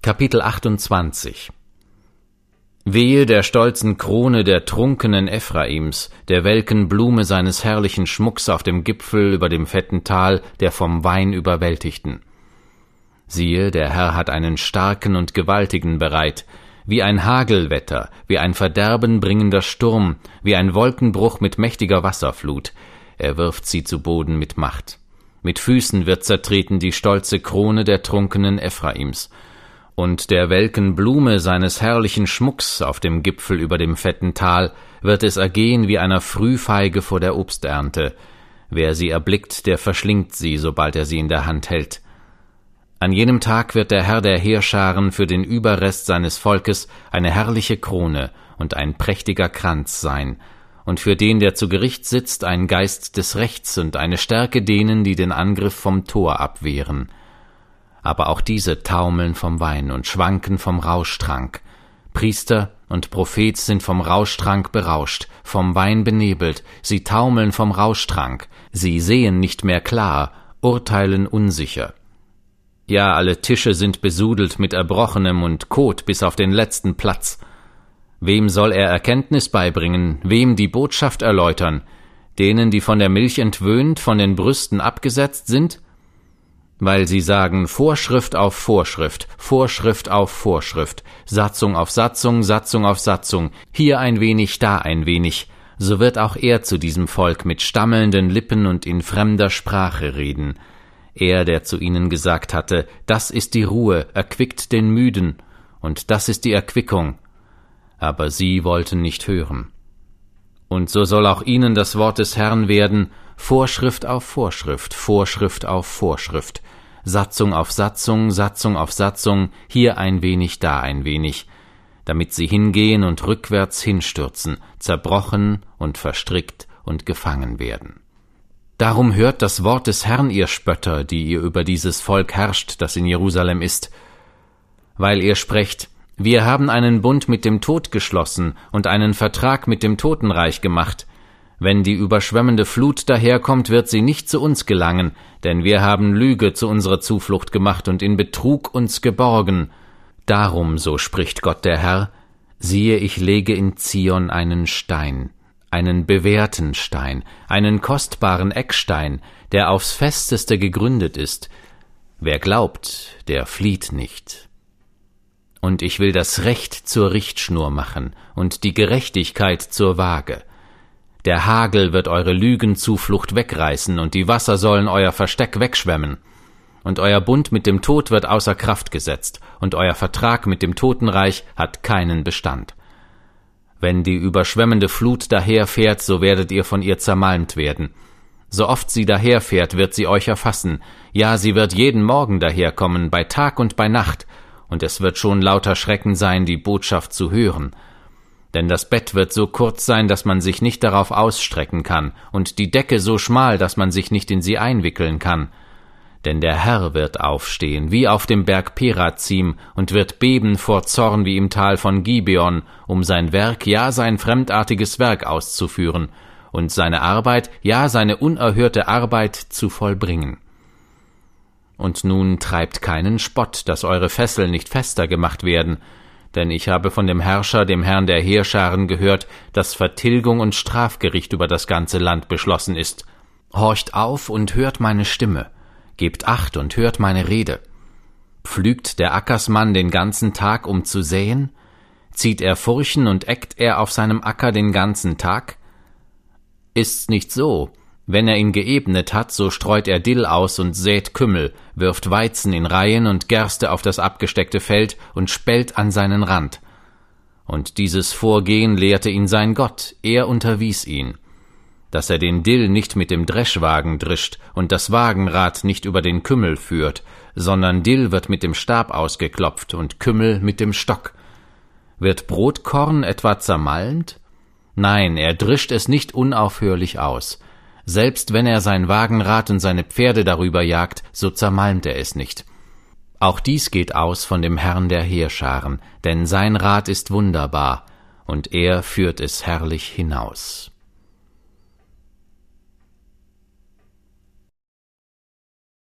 Kapitel 28. Wehe der stolzen Krone der trunkenen Ephraims, der welken Blume seines herrlichen Schmucks auf dem Gipfel über dem fetten Tal, der vom Wein überwältigten. Siehe, der Herr hat einen starken und gewaltigen bereit, wie ein Hagelwetter, wie ein verderbenbringender Sturm, wie ein Wolkenbruch mit mächtiger Wasserflut. Er wirft sie zu Boden mit Macht. Mit Füßen wird zertreten die stolze Krone der trunkenen Ephraims. Und der welken Blume seines herrlichen Schmucks auf dem Gipfel über dem fetten Tal wird es ergehen wie einer Frühfeige vor der Obsternte. Wer sie erblickt, der verschlingt sie, sobald er sie in der Hand hält. An jenem Tag wird der Herr der Heerscharen für den Überrest seines Volkes eine herrliche Krone und ein prächtiger Kranz sein, und für den, der zu Gericht sitzt, ein Geist des Rechts und eine Stärke denen, die den Angriff vom Tor abwehren. Aber auch diese taumeln vom Wein und schwanken vom Rauschtrank. Priester und Prophet sind vom Rauschtrank berauscht, vom Wein benebelt, sie taumeln vom Rauschtrank, sie sehen nicht mehr klar, urteilen unsicher. Ja, alle Tische sind besudelt mit Erbrochenem und Kot bis auf den letzten Platz. Wem soll er Erkenntnis beibringen, wem die Botschaft erläutern? Denen, die von der Milch entwöhnt, von den Brüsten abgesetzt sind? Weil sie sagen Vorschrift auf Vorschrift, Vorschrift auf Vorschrift, Satzung auf Satzung, Satzung auf Satzung, hier ein wenig, da ein wenig, so wird auch er zu diesem Volk mit stammelnden Lippen und in fremder Sprache reden. Er, der zu ihnen gesagt hatte, das ist die Ruhe, erquickt den Müden, und das ist die Erquickung. Aber sie wollten nicht hören. Und so soll auch ihnen das Wort des Herrn werden, Vorschrift auf Vorschrift, Vorschrift auf Vorschrift, Satzung auf Satzung, Satzung auf Satzung, hier ein wenig, da ein wenig, damit sie hingehen und rückwärts hinstürzen, zerbrochen und verstrickt und gefangen werden. Darum hört das Wort des Herrn, ihr Spötter, die ihr über dieses Volk herrscht, das in Jerusalem ist, weil ihr sprecht, wir haben einen Bund mit dem Tod geschlossen und einen Vertrag mit dem Totenreich gemacht. Wenn die überschwemmende Flut daherkommt, wird sie nicht zu uns gelangen, denn wir haben Lüge zu unserer Zuflucht gemacht und in Betrug uns geborgen. Darum, so spricht Gott der Herr, siehe, ich lege in Zion einen Stein, einen bewährten Stein, einen kostbaren Eckstein, der aufs Festeste gegründet ist. Wer glaubt, der flieht nicht. Und ich will das Recht zur Richtschnur machen und die Gerechtigkeit zur Waage. Der Hagel wird eure Lügenzuflucht wegreißen und die Wasser sollen euer Versteck wegschwemmen. Und euer Bund mit dem Tod wird außer Kraft gesetzt und euer Vertrag mit dem Totenreich hat keinen Bestand. Wenn die überschwemmende Flut daherfährt, so werdet ihr von ihr zermalmt werden. So oft sie daherfährt, wird sie euch erfassen. Ja, sie wird jeden Morgen daherkommen, bei Tag und bei Nacht, und es wird schon lauter Schrecken sein, die Botschaft zu hören. Denn das Bett wird so kurz sein, dass man sich nicht darauf ausstrecken kann, und die Decke so schmal, dass man sich nicht in sie einwickeln kann. Denn der Herr wird aufstehen, wie auf dem Berg Perazim, und wird beben vor Zorn wie im Tal von Gibeon, um sein Werk, ja sein fremdartiges Werk auszuführen, und seine Arbeit, ja seine unerhörte Arbeit zu vollbringen. Und nun treibt keinen Spott, dass eure Fesseln nicht fester gemacht werden, denn ich habe von dem Herrscher, dem Herrn der Heerscharen, gehört, dass Vertilgung und Strafgericht über das ganze Land beschlossen ist. Horcht auf und hört meine Stimme, gebt Acht und hört meine Rede. Pflügt der Ackersmann den ganzen Tag, um zu säen? Zieht er Furchen und eckt er auf seinem Acker den ganzen Tag? Ist's nicht so? Wenn er ihn geebnet hat, so streut er Dill aus und sät Kümmel, wirft Weizen in Reihen und Gerste auf das abgesteckte Feld und spellt an seinen Rand. Und dieses Vorgehen lehrte ihn sein Gott, er unterwies ihn, dass er den Dill nicht mit dem Dreschwagen drischt und das Wagenrad nicht über den Kümmel führt, sondern Dill wird mit dem Stab ausgeklopft und Kümmel mit dem Stock. Wird Brotkorn etwa zermalmt? Nein, er drischt es nicht unaufhörlich aus. Selbst wenn er sein Wagenrad und seine Pferde darüber jagt, so zermalmt er es nicht. Auch dies geht aus von dem Herrn der Heerscharen, denn sein Rat ist wunderbar, und er führt es herrlich hinaus.